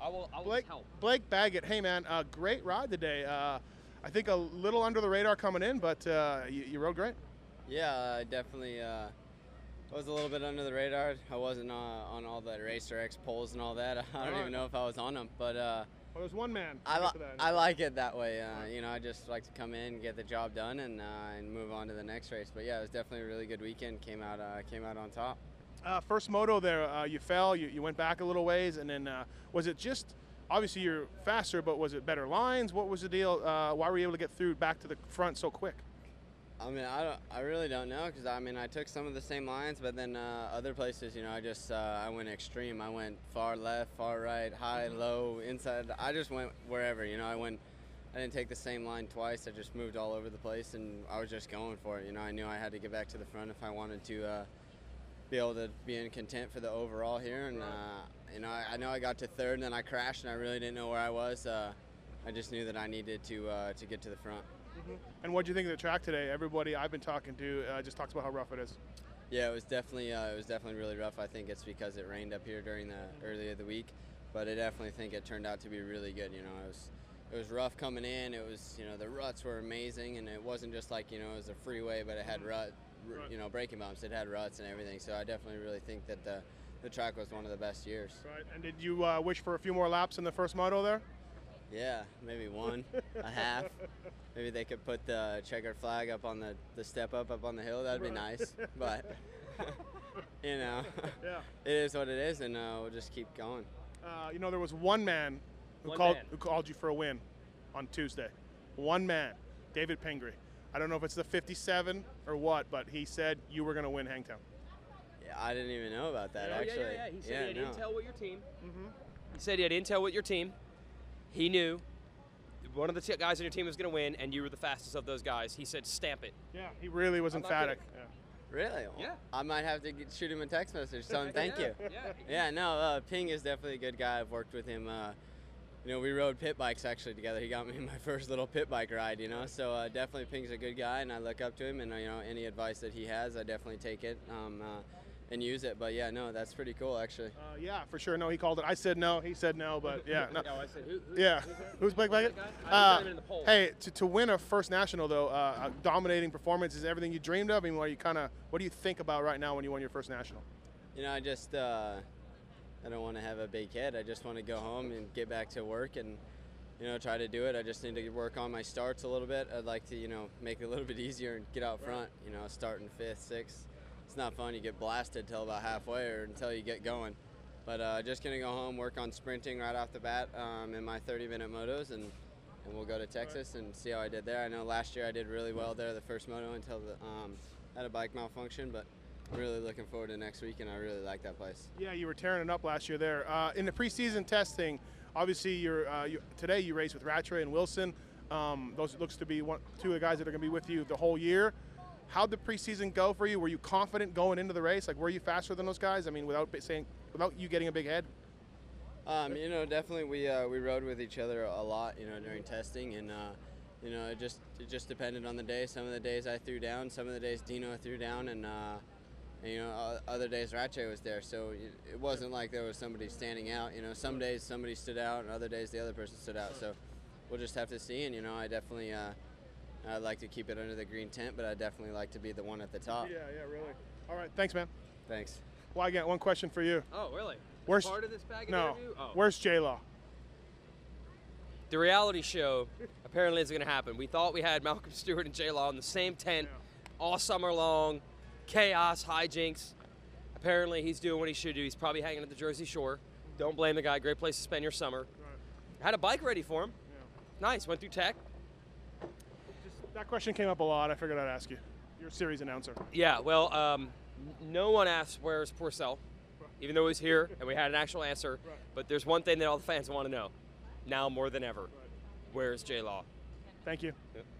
I will Blake, help. Blake Baggett, hey man, great ride today. I think a little under the radar coming in, but you rode great. Yeah, I definitely was a little bit under the radar. I wasn't on all the Racer X polls and all that. I don't even know if I was on them, but Well, there's one man. I like it that way. You know, I just like to come in, get the job done, and move on to the next race. But yeah, it was definitely a really good weekend. Came out on top. First moto there, you fell, you went back a little ways, and then was it just, obviously you're faster, but was it better lines? What was the deal? Why were you able to get through back to the front so quick? I mean, I really don't know, because I mean, I took some of the same lines, but then other places, you know, I went extreme. I went far left, far right, high, low, inside. I just went wherever, you know. I didn't take the same line twice. I just moved all over the place, and I was just going for it. You know, I knew I had to get back to the front if I wanted to be able to be in content for the overall here. And you know, I know I got to third, and then I crashed, and I really didn't know where I was. I just knew that I needed to get to the front. And what do you think of the track today? Everybody I've been talking to just talks about how rough it is. Yeah, it was definitely really rough. I think it's because it rained up here during the early of the week, but I definitely think it turned out to be really good. You know, it was rough coming in. It was, you know, the ruts were amazing, and it wasn't just like, you know, it was a freeway, but it had you know, braking bumps. It had ruts and everything. So I definitely really think that the track was one of the best years. Right. And did you wish for a few more laps in the first moto there? Yeah, maybe one, a half. Maybe they could put the checkered flag up on the step up on the hill. That'd be nice. But, you know, Yeah. it is what it is, and we'll just keep going. You know, there was one man who called you for a win on Tuesday. One man, David Pingree. I don't know if it's the 57 or what, but he said you were going to win Hangtown. Yeah, I didn't even know about that, actually. Yeah. He said he had intel with your team. Mm-hmm. He said he had intel with your team. He knew one of the guys on your team was going to win, and you were the fastest of those guys. He said, stamp it. Yeah, he really was emphatic. Yeah. Really? Yeah. I might have to shoot him a text message, tell him thank you. Yeah. Yeah, no, Ping is definitely a good guy. I've worked with him. You know, we rode pit bikes actually together. He got me my first little pit bike ride, you know. So definitely Ping's a good guy, and I look up to him. And you know, any advice that he has, I definitely take it and use it. But yeah, no, that's pretty cool actually. Yeah, for sure. No, he called it. I said no. He said no, but yeah. No. No, I said, Who's Blake Baggett? I said him in the poll. Hey, to win a first national though, a dominating performance is everything you dreamed of. I mean, what do you think about right now when you won your first national? You know, I just I don't want to have a big head. I just want to go home and get back to work and, you know, try to do it. I just need to work on my starts a little bit. I'd like to, you know, make it a little bit easier and get out front. You know, starting fifth, sixth. It's not fun. You get blasted till about halfway or until you get going. But just going to go home, work on sprinting right off the bat in my 30-minute motos, and we'll go to Texas and see how I did there. I know last year I did really well there, the first moto, until had a bike malfunction, but I'm really looking forward to next week, and I really like that place. Yeah, you were tearing it up last year there. In the preseason testing, obviously today you raced with Rattray and Wilson. Those looks to be two of the guys that are going to be with you the whole year. How'd the preseason go for you? Were you confident going into the race? Like, were you faster than those guys? I mean, without you getting a big head? You know, definitely we rode with each other a lot, you know, during testing, and you know, it just depended on the day. Some of the days I threw down, some of the days Dino threw down, and you know, other days Rattray was there. So it wasn't like there was somebody standing out. You know, some days somebody stood out, and other days the other person stood out. So we'll just have to see. And you know, I definitely I'd like to keep it under the green tent, but I definitely like to be the one at the top. Yeah, really. All right, thanks, man. Thanks. Well, I got one question for you. Oh, really? Where's part of this Baggett no? interview? Oh. Where's J-Law? The reality show apparently is going to happen. We thought we had Malcolm Stewart and J-Law in the same tent all summer long. Chaos, hijinks. Apparently he's doing what he should do. He's probably hanging at the Jersey Shore. Don't blame the guy. Great place to spend your summer. Right. Had a bike ready for him. Yeah. Nice. Went through tech. That question came up a lot. I figured I'd ask you. You're a series announcer. Yeah, well, no one asked where's Porcel, even though he was here and we had an actual answer. Right. But there's one thing that all the fans want to know, now more than ever. Where's J-Law? Thank you. Yeah.